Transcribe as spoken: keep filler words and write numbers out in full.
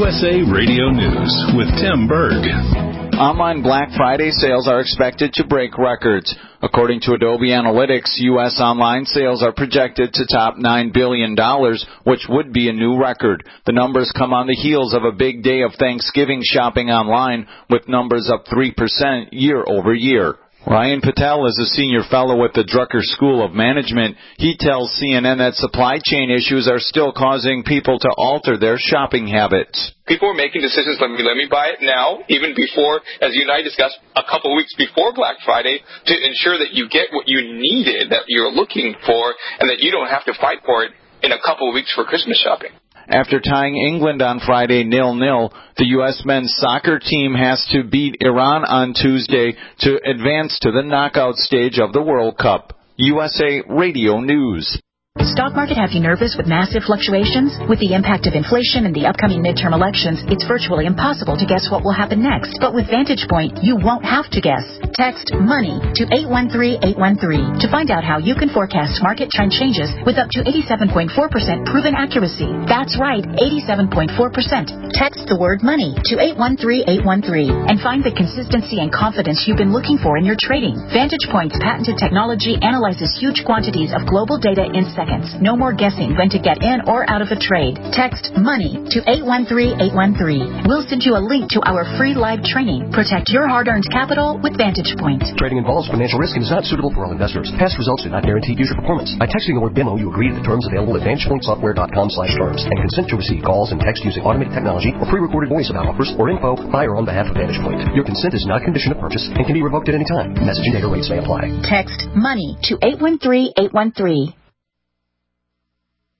U S A Radio News with Tim Berg. Online Black Friday sales are expected to break records. According to Adobe Analytics, U S online sales are projected to top nine billion dollars, which would be a new record. The numbers come on the heels of a big day of Thanksgiving shopping online, with numbers up three percent year over year. Ryan Patel is a senior fellow at the Drucker School of Management. He tells C N N that supply chain issues are still causing people to alter their shopping habits. People are making decisions, let me, let me buy it now, even before, as you and I discussed, a couple of weeks before Black Friday, to ensure that you get what you needed, that you're looking for, and that you don't have to fight for it in a couple of weeks for Christmas shopping. After tying England on Friday nil nil, the U S men's soccer team has to beat Iran on Tuesday to advance to the knockout stage of the World Cup. U S A Radio News. Stock market have you nervous with massive fluctuations? With the impact of inflation and the upcoming midterm elections, it's virtually impossible to guess what will happen next. But with Vantage Point, you won't have to guess. Text MONEY to eight one three eight one three to find out how you can forecast market trend changes with up to eighty-seven point four percent proven accuracy. That's right, eighty-seven point four percent. Text the word MONEY to eight one three eight one three and find the consistency and confidence you've been looking for in your trading. Vantage Point's patented technology analyzes huge quantities of global data in seconds. No more guessing when to get in or out of a trade. Text MONEY to eight one three eight one three. We'll send you a link to our free live training. Protect your hard-earned capital with Vantage Point. Trading involves financial risk and is not suitable for all investors. Past results do not guarantee future performance. By texting the word BIMO, you agree to the terms available at vantage point software dot com slash terms and consent to receive calls and text using automated technology or pre-recorded voice about offers or info by or on behalf of Vantage Point. Your consent is not a condition of purchase and can be revoked at any time. Message and data rates may apply. Text MONEY to eight one three eight one three.